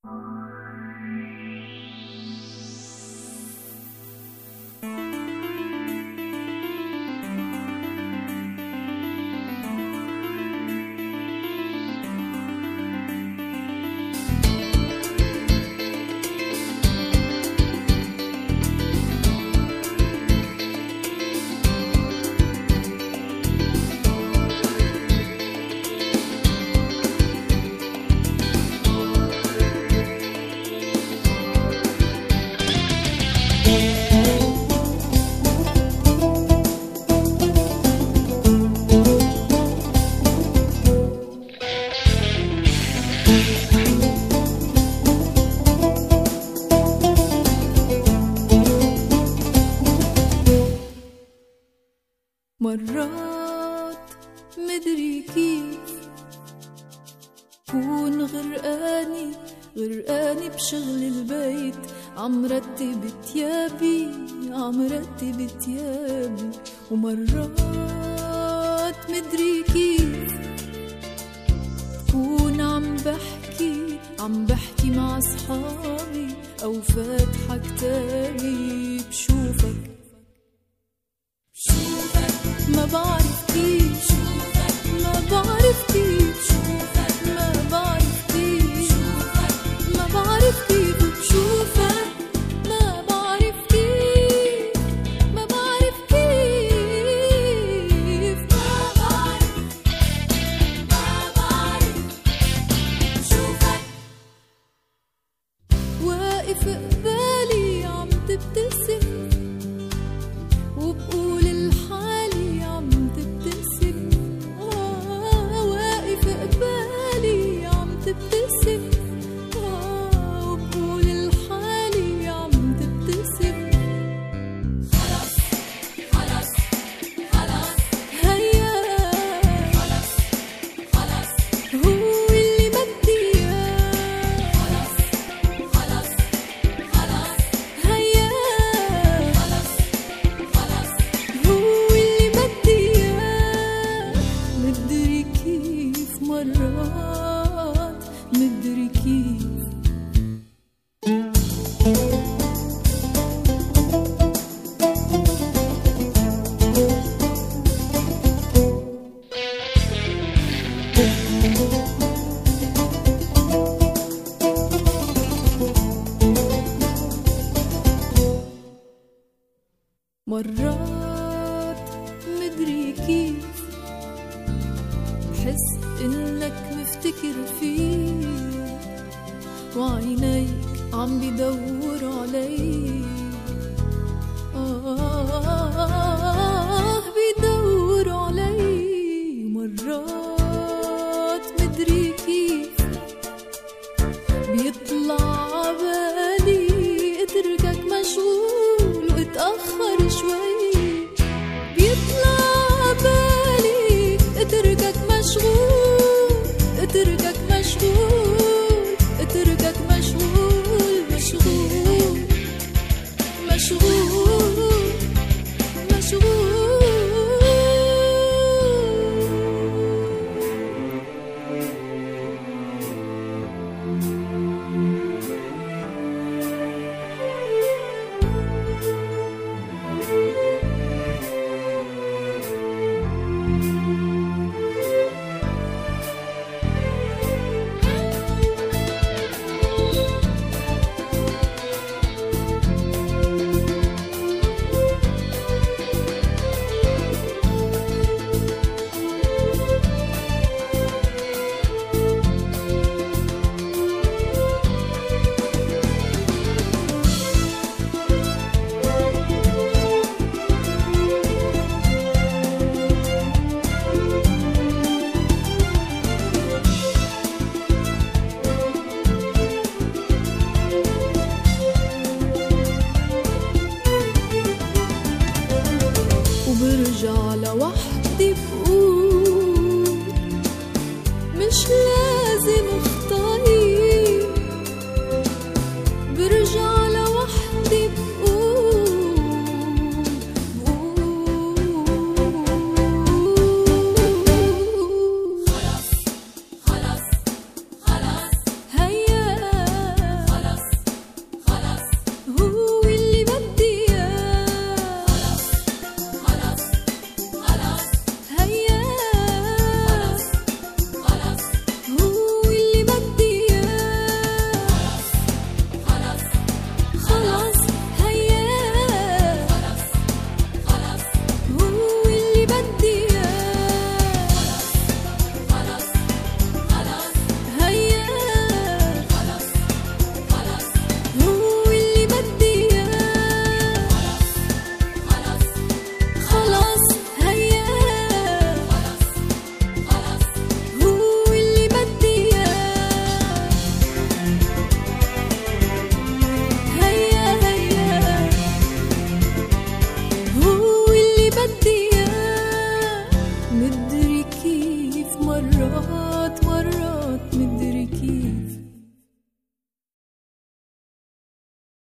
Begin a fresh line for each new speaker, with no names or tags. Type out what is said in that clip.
مرات مدري كيف كون غرقاني بشغل البيت، عم رتب تيابي ومرات مدري كيف كون عم بحكي مع أصحابي أو فاتحة كتابي بشوفك ما بعرف كيف ما بعرف كيف بشوفك ما بعرف كيف بشوفك واقف قبالي عم تبتسم وبقول الحالي عم تبتسم، واقف قبالي عم تبتسم وبقول الحالي عم تبتسم. خلص هيا خلص هو اللي بدي اياه. خلص هيا هو اللي بدي اياه. مدري كيف مرات مدري كيف مرات مدري كيف بحس إنك مفتكر فيه وعينيك عم بيدوروا علي، بيدوروا علي. مرات مدري كيف بيطلع عبالي اتركك مشغول واتأخر شوي، بيطلع عبالي اتركك مشغول اتركك مشغول اتركك مشغول مشغول مشغول مشغول. وبرجع لوحدي